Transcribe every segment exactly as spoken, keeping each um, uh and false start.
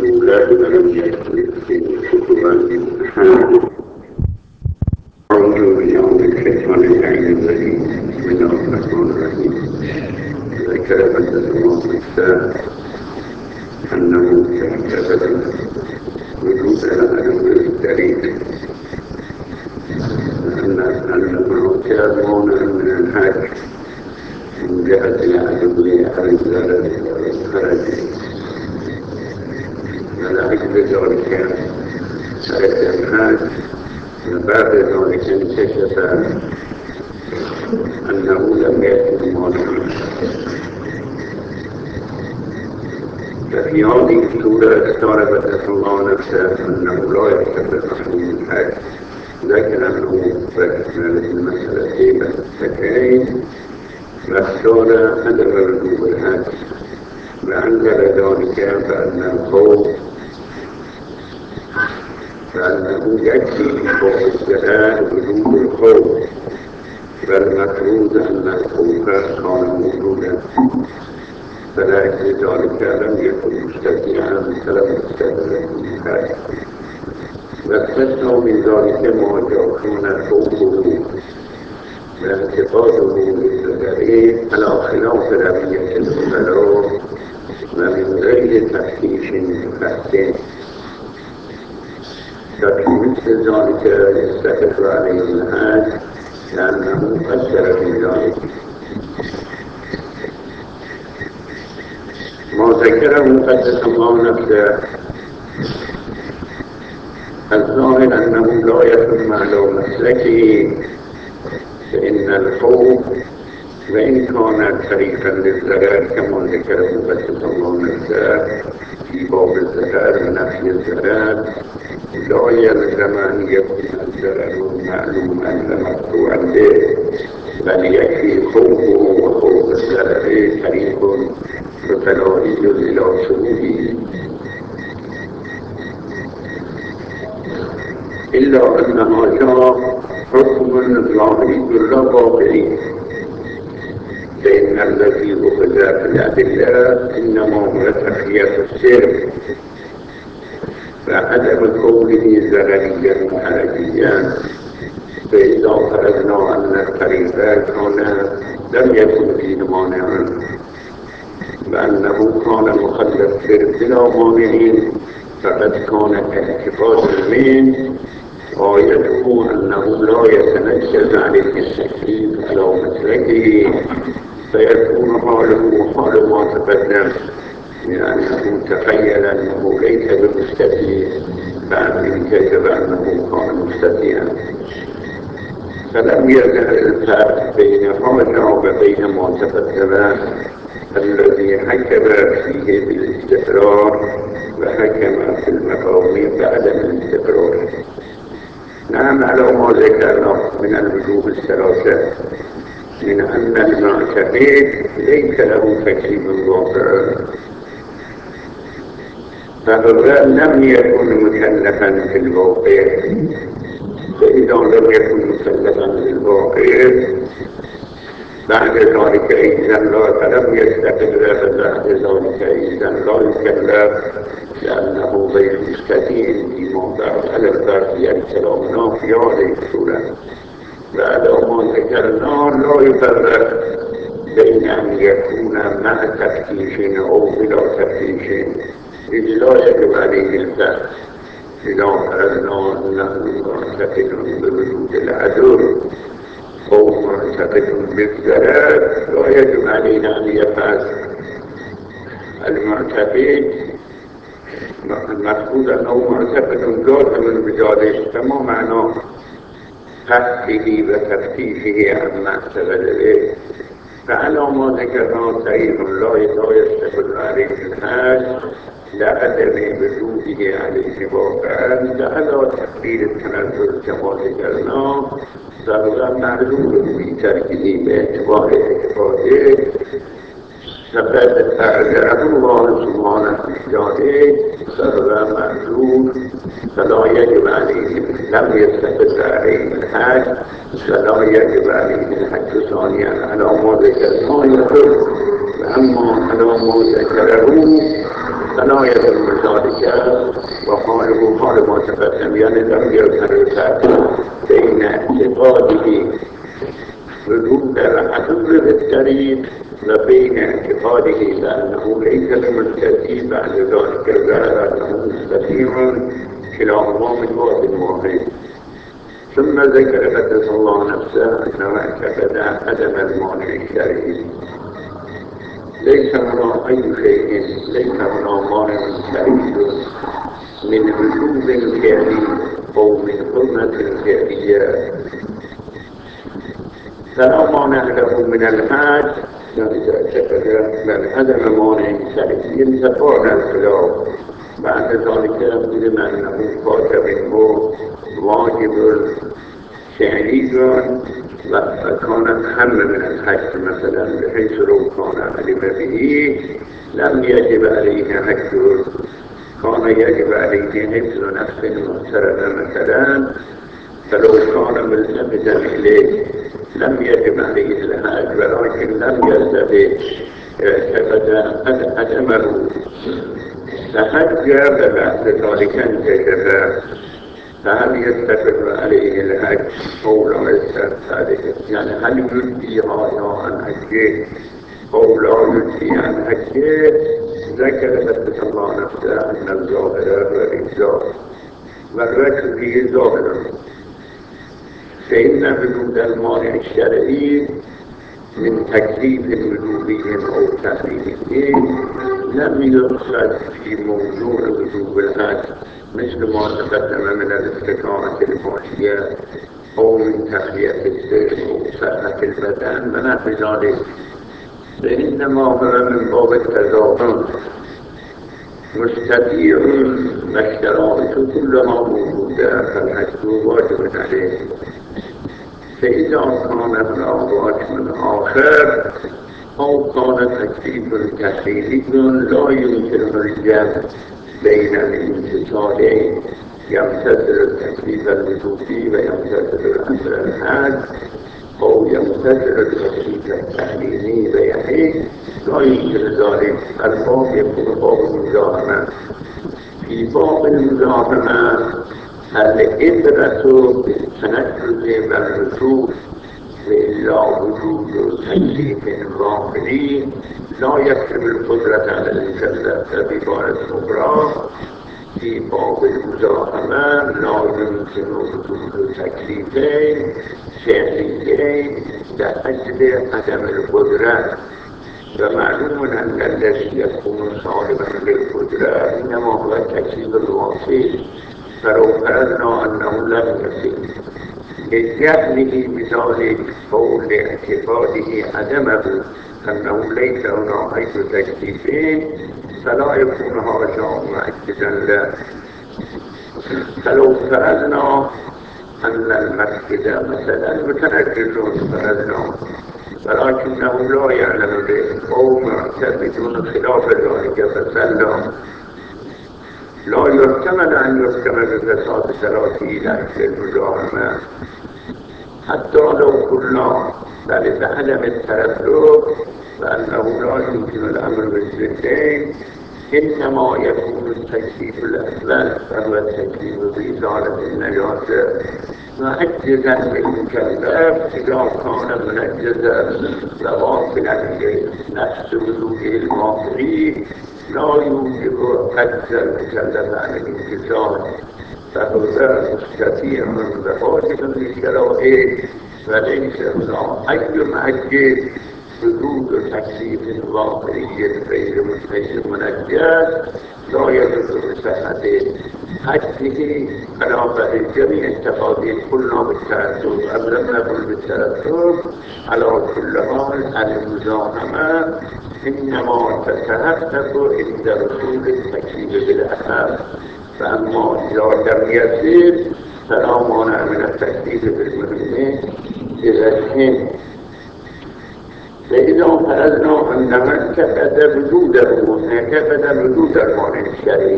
الأولى لم شكرا أعوذ بالله من الشيطان الرجيم بسم الله الرحمن الرحيم. ذكر قدس الله نفسه أنه كتب وجود العدو الكريم أنه كان من الحج من جهة العدو الزلل والخرج ولعجل ذلك ترك الحاج وبعد ذلك انكشف أنه لم يكن موجودا. ففي هذه الصورة اختار بدأ الله نفسه أنه لا يستطيع مفهوم الحاج، لكن أنه ركزنا للمسألتين المستكين واختار عدم وجوب الحاج، وأنزل ذلك بأن الخوف فأنه يكفي خوف الزلال وجود الخوف، فالمفروض أن الخوف كان موجودا، فلكن ذلك لم يكن مستطيعا فلم يستطيع الحاج. واستثنوا من ذلك ما كان خوفه واعتقاده للزلال على خلاف روية الفقراء ومن غير تفتيش وفحص، ففي مثل ذلك يستحق عليه الحاج لأنه قدر في ذلك. ما ذكره قدس الله نفسه الظاهر أنه لا يكون معلوم مسلكه، فإن الخوف وإن كان طريقا للزرار كما ذكره قدس الله نفسه في باب الزرار ونفي الزرار، لا يلزم أن يكون الزرار معلوما ومقطوعا به، بل يكفي خوفه وخوف الزرار طريق متناهي إلى شروطه، إلا أن هذا حكم ظاهري لا واقعي، فإن الذي أخذ في الأدلة إنما هو تخية السر فعدم قوله زرريا حرجيا. فإذا فرضنا أن الطريق كان لم يكن فيه مانع وأنه كان مخلف بلا مانع، فقد كان اعتقاد منه غايته أنه لا يتنجز عليه التكليف على مسلكه، فيكون حاله حال ما تقدم، لأنه تخيل أنه ليس بمستطيع بعد من كتب أنه كان مستطيعا، فلم يظهر الفرق بين هذا وبين ما تقدم الذي حكم فيه بالاستقرار وحكم في المقام بعدم الاستقرار. نعم، على ما ذكرنا من الوجوه الثلاثة، من أن المعتقد ليس له تكليف واقع، فهو لم يكن مكلفا في الواقع، فإذا لم يكن مكلفا في الواقع بعد ذلك أيضا لا فلم يستقر، بعد ذلك أيضا لا يكلف لأنه غير مستطيع فيما بعد على الباقي كلامنا في هذه الصورة. وعلى ما ذكرنا لا يفرق بين أن يكون مع تفتيش أو بلا تفتيش، إذ لا يجب عليه الفرق. إذا فرضنا أنه معتقد بوجود العدو أو معتقد بالزلال لا يجب علينا أن يفعل. المعتقد المفروض أنه معتقد جازم بذلك، فما معنى قصده وتفتيشه عما اعتقد به؟ فعلى ما ذكرنا صحيح لا يستقر عليه الحاج لعدم وجوده عليه واقعا، لعلى تقدير التنزل كما ذكرنا فهو معلوم في تركه باعتبار اعتقاده، فقد أعذره الله سبحانه وتعالى فهو معذور، فلا يجب عليه، لم يستقر عليه الحج فلا يجب عليه الحج ثانيا على ما ذكرنا يقول. وأما على ما ذكره فلا يتم ذلك وحاله حال ما تقدم، يعني لم يفرق بين اعتقاده وجود العدو بالطريق وبين اعتقاده بأنه ليس بمستطيع بعد ذلك ظهر أنه مستطيع، كلاهما من بعد واحد. ثم ذكر قدس الله نفسه أنه اعتقد عدم المانع الشرعي. ليس هنا أي شيء، ليس هنا مانع شرعي من وجوب فعلي أو من حرمة فعلية، فلا مانع له من الحج. يعني اعتقد بل عدم مانع شرعي تفعل الخلاف. بعد ذلك علم أنه كاتب واجب فعلي وكان أهم من الحج مثلا، بحيث لو كان علم به لم يجب عليه حجه، كان يجب عليه حفظ نفس محترمة مثلا، فلو كان ملتفتا إليه لم يجب عليه الحج، ولكن لم يلتفت اعتقد عدمه فحج، وبعد ذلك انتهى. فهل يتفق عليه الحج أو لا يتفق عليه؟ يعني هل يجزي هذا عن حجه أو لا يجزي عن حجه؟ ذكر قدس الله نفسه أن الظاهر والإجزاء والرجل فيه ظاهر، فإن وجود المانع الشرعي من تكليف وجوبهم أو تحريمهم لم يقصد في موضوع وجوب الحج مثل ما تقدم من الاستقامة المالية أو من تخلية الجسم أو صحة البدن ونحو ذلك، فإنما هو من باب التضامن مستطيع والشرائط كلها موجودة، فالحج واجب عليه. فإذا كان هناك من آخر أو كان تكليف تحريمي لا يمكن الجمع بين الانفصالين، يمتثل التكليف الوجوبي ويمتثل الأمر الحج، أو يمتثل التكليف التحريمي ويحيي، لا يمكن ذلك. الباب يكون باب المزاحمة. في باب المزاحمة الإبرة بالتنفذ والرسول، وإلا وجود تكليف ظاهري لا يكتب القدرة على المكلف. بعبارة أخرى في باب المزاحمة لا يمكن وجود تكليفين فعليين لأجل عدم القدرة. ومعلوم أن الذي يكون صالبا للقدرة إنما هو التكليف الواصل، فلو فرضنا أنه لم يصل لجهله بذلك أو لاعتقاده عدمه أنه ليس هنا أي تكليفين فلا يكون هذا معجزا له. فلو فرضنا أن المسجد مثلا متنجس فرضنا ولكنه لا يعلم به أو معتقد خلاف ذلك فسلم، لا يحتمل أن يحتمل بفساد صلاته لأجل المزاحمة حتى لو قلنا بل بعدم التردد فأنه لا يمكن الأمر بالزدين، إنما يكون التكليف الأسباب فهو التكليف بإزالة النجاسة معجزا بالمكلف إذا كان منجزا وغافلا نفس وجوده الماضي لا يوجب عجز المكلف عن الانتصار، فهو مستطيع وواجب للشرائع وليس هنا أي معجز. وجود تكليف ظاهري غير مستيقظ منجز لا يدل بصحة حجه خلافة الجميع التفاضيل قلنا بالترتب أم لم نقل بالترتب. على كل حال المزاحمة إنما تتحقق عند رسول التكليف بالأهم، فأما إذا لم يصل فلا مانع من التكليف بالمهم إذا كان. فإذا فرضنا أن من اعتقد وجوده اعتقد وجود المانع الشرعي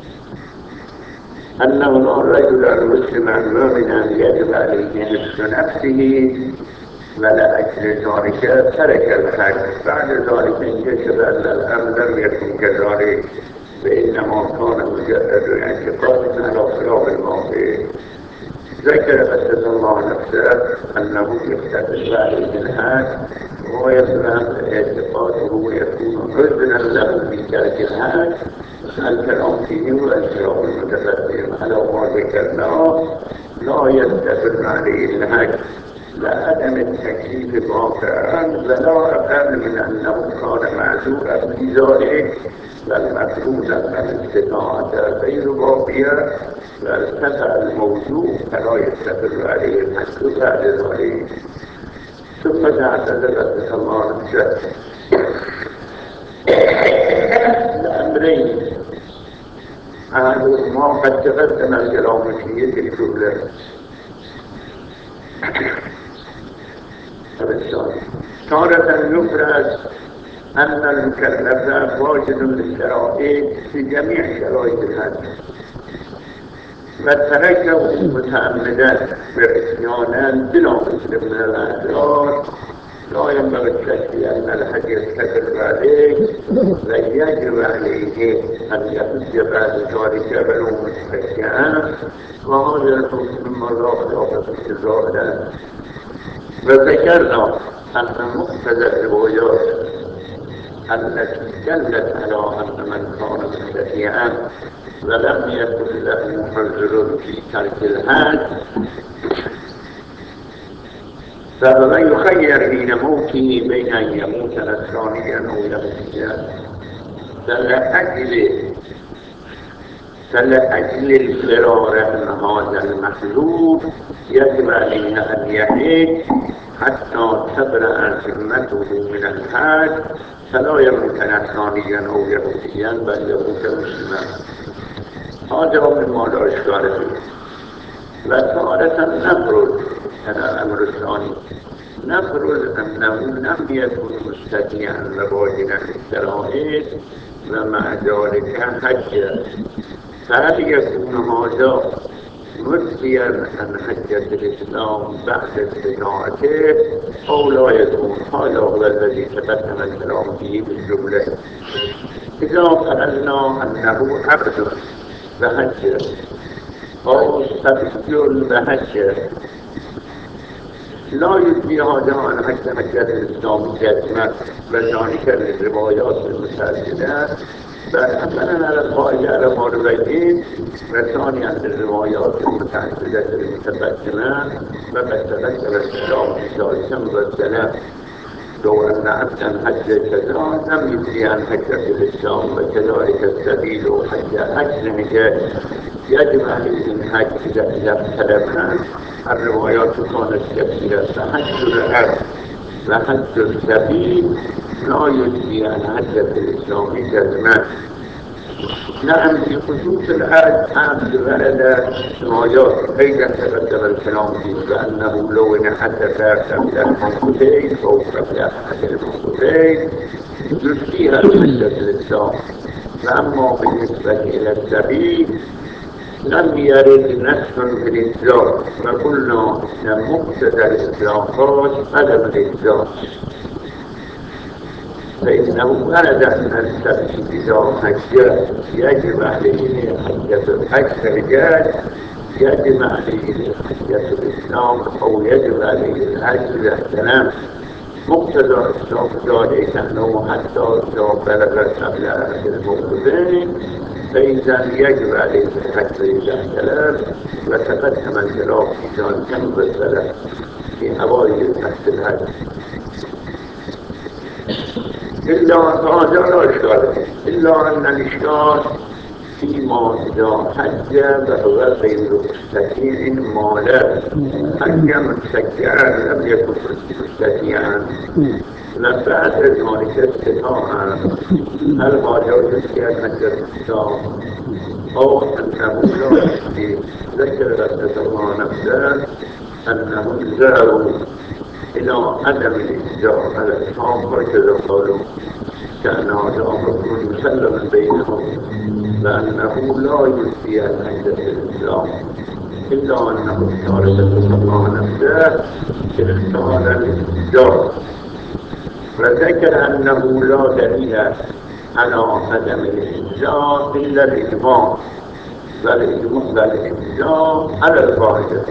أنه رجلا مسلما مؤمنا يجب عليه حفظ نفسه ولأجل ذلك ترك الحج، بعد ذلك انكشف أن الأمر لم يكن كذلك فإنما كان مجرد اعتقاد على خلاف الواقع. ذكر قدس الله نفسه أنه يستقل عليه الحد ويظهر اعتقاده ويكون عذرا له في ترك الحد. الكلام فيه والكلام المتقدم على ما ذكرناه لا يستقل عليه الحد لعدم التكليف واقعا ولا أقل من أنه كان معذورا في ذلك بل مفروضا من استطاعة غير باقية وارتفع الموضوع فلا يستقل عليه الحد بعد ذلك. ثم تعتذر قدس الله نفسه لأمرين أحدهما قد تقدم الكلام فيه في الجملة. تارة يفرز أن المكلف واجد للشرائط في جميع شرائط الحج وتركه متعمدا بعصيانا بلا مثل من الأعذار لا ينبغي الشك أن الحج يستقر عليه ويجب عليه أن يحج بعد ذلك ولو متفكئا وهذا الحكم مما لا خلاف في الظاهر. وذكرنا أن مقتضى الروايات التي دلت على أن من كان مستطيعا ولم يكن له عذر في ترك الحج فهو يخير حين موته بين أن يموت نصرانيا أو يهوديا فلأجل فلأجل الفرار من هذا المحذور يجب عليه أن يحج حتى تبرأ ذمته من الحج فلا يموت نصرانيا أو يهوديا بل يموت مسلما. هذا مما لا إشكال فيه. وتارة نفرض هذا الأمر الثاني نفرض أنه لم يكن مستطيعا وواجدا للشرائط ومع ذلك حج فهل يكون هذا مرضيا عن حجة الإسلام بعد استطاعته أو لا يكون؟ هذا هو الذي تقدم الكلام فيه بالجملة. إذا قلنا أنه عبد وحج أو سبي وحج لا يدري هذا عن حج حجة الإسلام جزمة وذلك للروايات المتعددة بل أولا على القائل على ما رويتين وثانيا للروايات المتعددة المتقدمة وقد تذكر الإسلام في ذلك مبدلا لو أن عبدا حج كذا لم يدري عن حجة الإسلام وكذلك السبيل حج أجل حجاج يجب عليه الحج إذا اختلفنا. الروايات كانت كثيرة فحج العبد وحج السبيل لا يدري عن حجة الإسلام جزما. نعم في خصوص الحج عبد ولد روايات أيضا تقدم الكلام فيه بأنه لو انحدث قبل الموقفين أو قبل أحد الموقفين يدريها حجة الإسلام. وأما بالنسبة إلى السبيل لم يرد نص في الإطلاق وقلنا أن مقتضى الإطلاقات عدم الإطلاق فإنه ورد أن السبيل إذا حج يجب عليه حجة الحج رجال يجب عليه حجة الإسلام أو يجب عليه الحج الاحتلام. مقتضى إطلاق ذلك أنه حتى إذا بلغ قبل أحد الموقفين فإذا يجب عليه الحج إذا احتلم وتقدم الكلام في ذلك مبدلا في أوائل بحث الحج. إلا هذا لا إشكال إلا أن الإشكال فيما إذا حج وهو غير مستطيع مالا حج مستطيعا لم يكن مستطيعا وبعد ذلك استطاعا هل هذا يدري أن حج الإسلام أو أنه لا يدري؟ ذكر قدس الله نفسه أنهم ذهبوا إلى عدم الإجزاء على الإسلام وكذا قالوا كان هذا أمر مسلما بينهم لأنه لا يدري أن حجة الإسلام إلا أنه اختار قدس الله نفسه اختار الإجزاء وذكر أنه لا دليل على عدم الإجزاء إلا الإجماع، والإجزاء على القاعدة،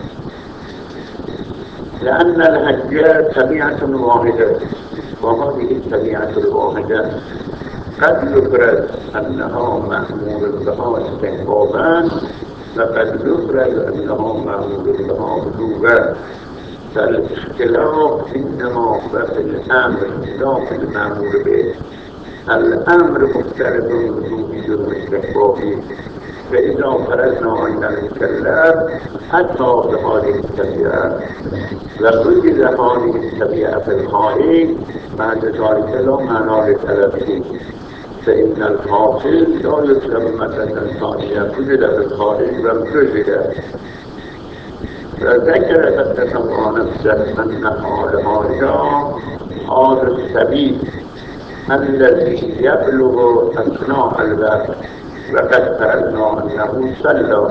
لأن الحج طبيعة واحدة، وهذه الطبيعة الواحدة قد يفرض أنها مأمور بها استحبابا، وقد يفرض أنها مأمور بها وجوبا، فالاختلاف إنما في الأمر لا في المأمور به. الأمر مختلف وجوبي واستحبابي، فإذا فرضنا أن المكلف أتى بهذه الطبيعة ووجد هذه الطبيعة في الخارج، بعد ذلك لا معنى لطلبه، فإن الحاصل لا يطلب مرة ثانية، وجد في الخارج ووجد. فذكر قدس الله نفسه أن حال هذا هذا السبيل الذي يبلغ أثناء الوقت، وقد فرضنا أنه صلى.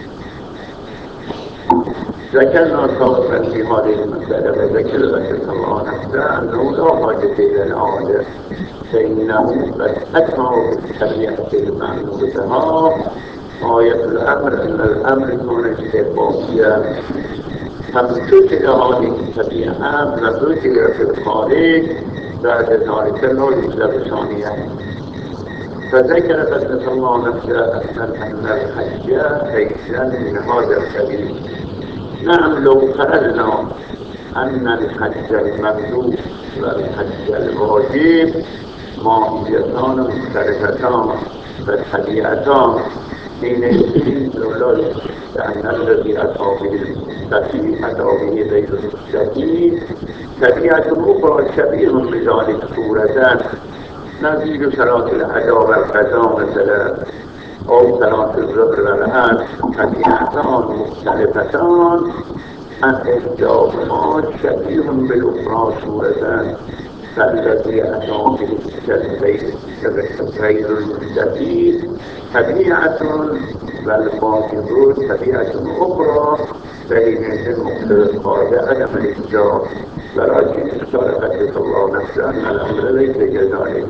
ذكرنا سابقا في هذه المسألة وذكر قدس الله نفسه أنه لا حاجة إلى العادة، فإنه قد أتى بالطبيعة المأمور بها. غاية الأمر أن الأمر كان استحبابيا، فامتثل هذه الطبيعة ووجد في الخارج، بعد ذلك لا يطلب ثانية. فذكر قدس الله نفسه أن الحج أيضا من هذا السبيل. نعم، لو فرضنا أن الحج المندوب والحج الواجب ماهيتان مختلفتان وطبيعتان، حينئذ لا، لأن الذي أتى به المستقيم أتى به غير المستقيم طبيعة أخرى شبيه بذلك صورة، نظير صلاة الأداء والقضاء مثلا، أو صلاة الظهر والعصر، طبيعتان مختلفتان إحداهما شبيه بالأخرى صورة، فالذي أتى به غير المستقيم طبيعة والواجب طبيعة أخرى، فحينئذ مقتضى هذا عدم الإجزاء. ولكن اختار قدس الله نفسه أن الأمر ليس كذلك.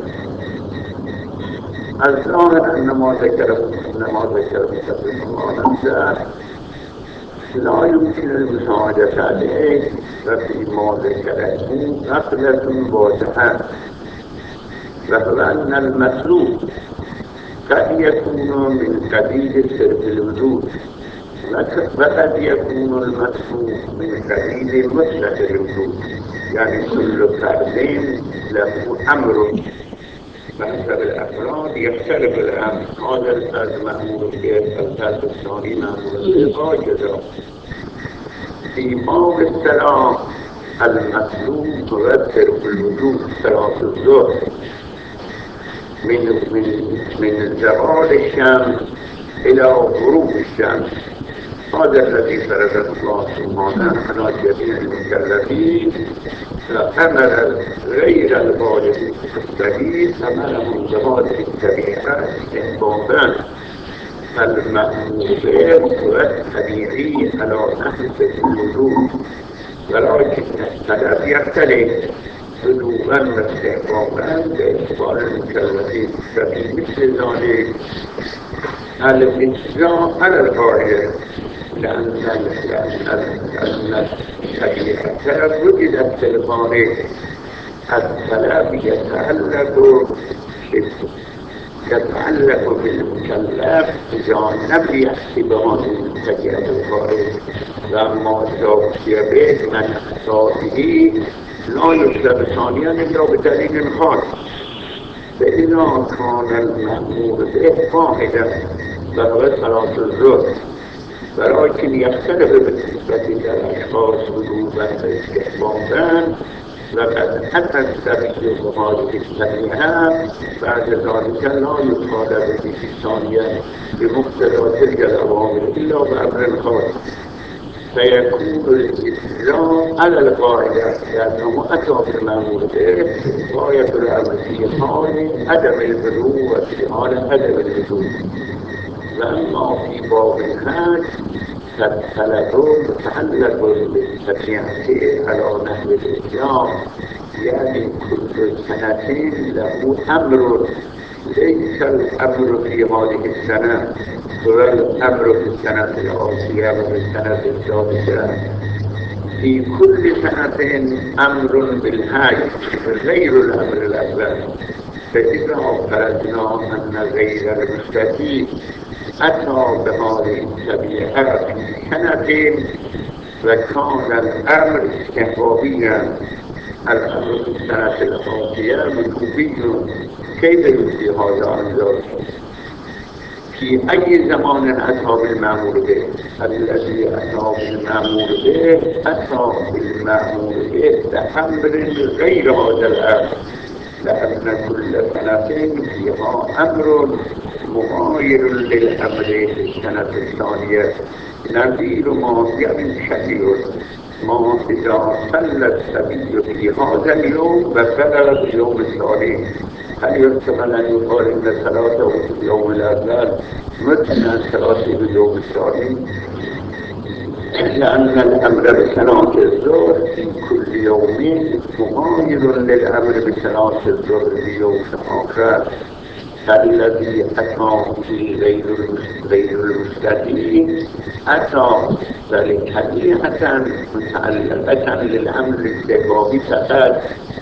الظاهر أن ما ذكره أن ما ذكره قدس الله نفسه لا يمكن المساعدة عليه، وفيما ذكره غفلة واضحة، وهو أن المطلوب قد يكون من قبيل صرف الوجود، وقد يكون المطلوب من قبيل مطلق الوجود، يعني كل فرد له أمر، فحسب الأفراد يختلف الأمر. هذا الفرد مأمور به، الفرد الثاني مأمور به، هكذا. في باب الصلاة المطلوب هو صرف الوجود، صلاة الظهر من من من زوال الشمس إلى غروب الشمس. هذا الذي فرض الله سبحانه على جميع المكلفين، فأمر غير البالغ السبيل أمرهم بهذه الطبيعة استحبابا، فالمأمور به هو الطبيعي على نحو الوجود، ولكن السلف يختلف وجوبا واستحبابا باعتبار المكلفين، ففي مثل ذلك الإجزاء على القاعدة، لأن الطبيعة وجدت في الخارج. السلف يتعلق يتعلق بالمكلف إذا لم يحسب هذه الطبيعة الخارج، وأما إذا يبعد من أساسه لا يطلب ثانيا إلا بدليل خاص. فإذا كان المأمور به واحدا وهو صلاة الظهر، ولكن يختلف بالنسبة إلى الأشخاص وجوبا واستحبابا، وقد أتى السبيل بهذه الطبيعة، بعد ذلك لا يطالب به ثانيا بمقتضى تلك الأوامر إلا بأمر خاص، فيكون الإجزاء على القاعدة، لأنه أتى بالمأمور به. غاية الأمر في حال عدم البلوغ وفي حال عدم الوجود. وأما في باب الحج فالطلب متعلق بالطبيعة على نحو الإجزاء، يعني كل سنة له أمر ليس الأمر في هذه السنة هو الأمر في السنة الآتية وفي السنة الثالثة. في كل سنة أمر بالحج غير الأمر الأول. فإذا فرضنا أن غير المستطيع أتى بهذه الطبيعة في سنة وكان الأمر استحبابيا، الأمر في السنة الآتية وجوبي، كيف يمكن هذا أن في أي زمان أتى بالمأمور به؟ الذي أتى بالمأمور به أتى بالمأمور به بأمر غير هذا الأمر، لأن كل سنة فيها أمر مغاير للأمر في السنة الثانية. نظير ما يعني شبيه ما إذا صلى الصبي في هذا اليوم وبلغ في اليوم الثاني، هل يحتمل أن يقال إن صلاته في اليوم الأول مثل صلاته في اليوم الثاني؟ لأن الأمر بصلاة الظهر في كل يوم مغاير للأمر بصلاة الظهر في يوم آخر. فالذي أتى في غير غير المستقيم أتى ولكلمة متعلقة للأمر الاستحبابي فقط،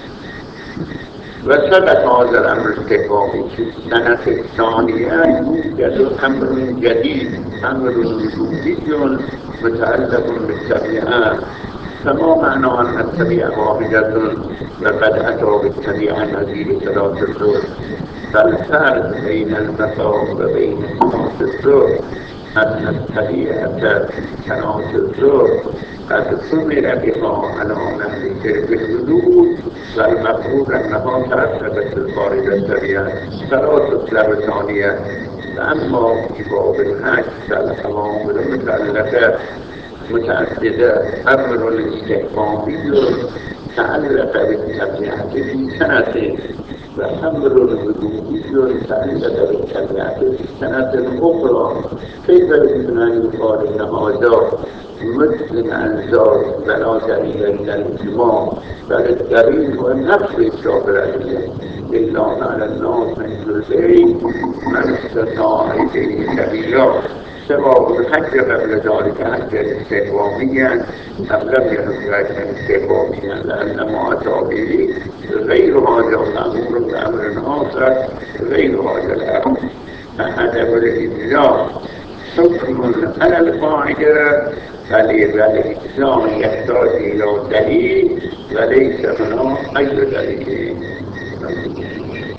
وثبت هذا الأمر الاستحبابي. في السنة الثانية يوجد أمر جديد، أمر وجودي متعلق بالطبيعة. فما معنى أن الطبيعة واحدة وقد أتى بالطبيعة نظير صلاة الظهر؟ فالفرق بين المساء وبين صلاة الظهر أن الطبيعة في صلاة الظهر قد أمر بها على نحو بالوجود، والمفروض أنها ترتبط بالخارج الطبيعة فلا تطلب ثانية. أما في باب الحج فالأوامر متعلقة متعددة، أمر استحبابي تعلق بالطبيعة في سنة، وأمر وجودي تعلق بالطبيعة في سنة أخرى. كيف يمكن أن يقال إن هذا مثل أنزال ولا دليل إلا الإجماع؟ بل الدليل هو نفس الشافعية: لله على الناس حج البيت من استطاع إليه سبيلا. سواء الحج قبل ذلك حجا استحبابيا أم لم يكن حجا استحبابيا، لأن ما أتى به غير هذا مأمور بأمر آخر غير هذا الأمر. فعدم الإجزاء حكم على القاعدة، فالإجزاء يحتاج إلى دليل وليس هنا أي دليل.